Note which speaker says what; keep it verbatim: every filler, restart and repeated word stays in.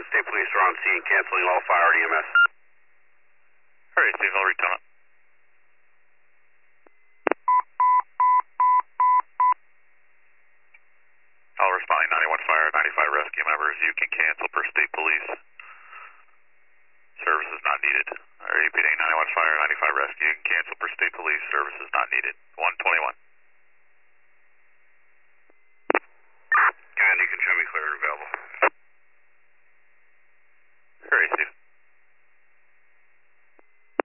Speaker 1: State Police are on scene, canceling all fire and E M S.
Speaker 2: Hurry, signal return. All responding ninety-one fire, ninety-five rescue members. You can cancel per State Police. Service is not needed. Repeating ninety-one fire, ninety-five rescue. You can cancel per State Police. Service is not needed. one twenty-one.